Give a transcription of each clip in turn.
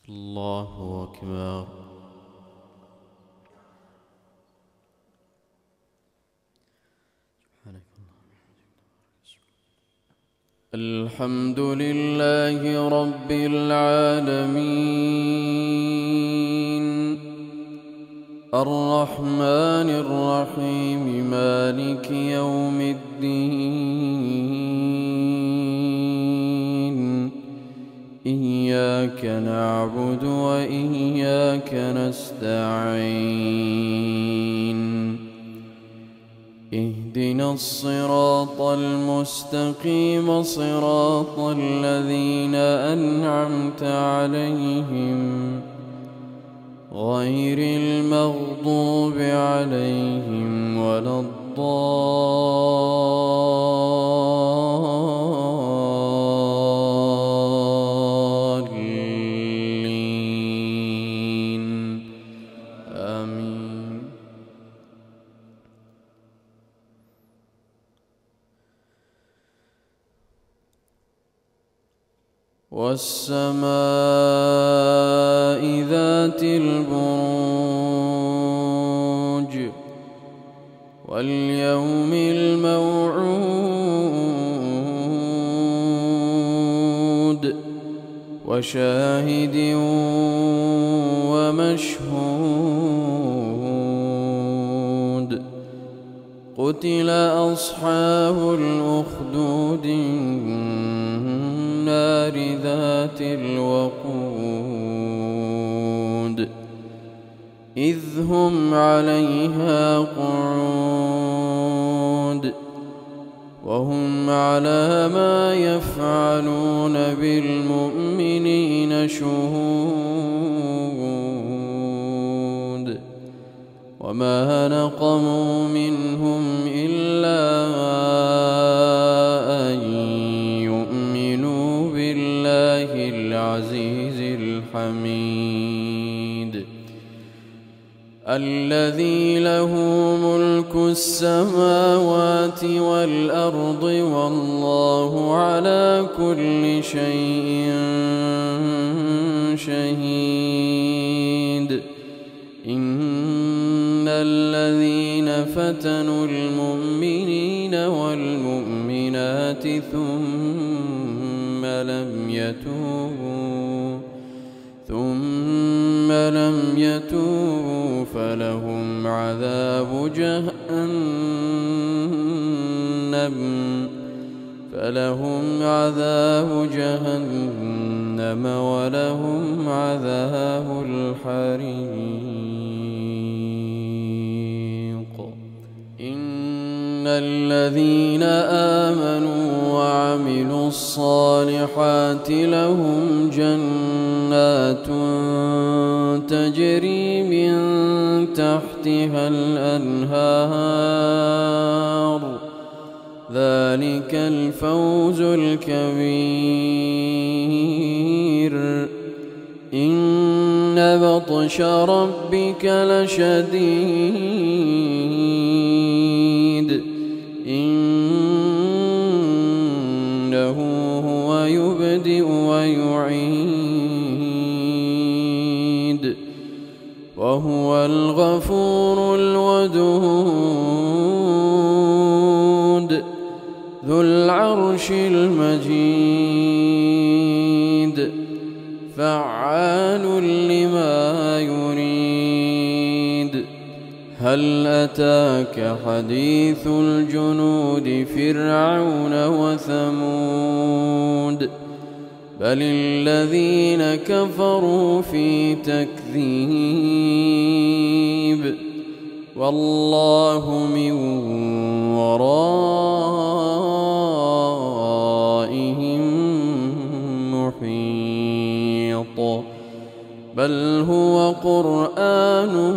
الله أكبر. الحمد لله رب العالمين الرحمن الرحيم مالك يوم الدين إياك نعبد وإياك نستعين اهدنا الصراط المستقيم صراط الذين أنعمت عليهم غير المغضوب عليهم ولا الضالين آمين. والسماء ذات البروج واليوم الموعود وشاهد ومشهود قتل أصحاب الأخدود النار ذات الوقود إذ هم عليها قعود وهم على ما يفعلون بالمؤمنين شهود وما نقموا منهم إلا أن يؤمنوا بالله العزيز الحميد الذي له ملك السماوات والأرض والله على كل شيء شهيد. إن الذين فتنوا المؤمنين والمؤمنات ثم لم يتوبوا فلهم عذاب جهنم ولهم عذاب الحريق. إن الذين آمنوا وعملوا الصالحات لهم جنات تجري من تحتها الأنهار ذلك الفوز الكبير. إن بطش ربك لشديد إنه هو يبدئ ويعيد وهو الغفور الودود ذو العرش المجيد فعال لما يريد. هل أتاك حديث الجنود فرعون وثمود بل الذين كفروا في تكذيب والله من ورائهم محيط بل هو قرآن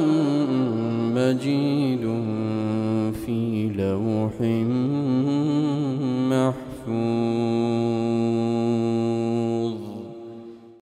مجيد في لوح محفوظ.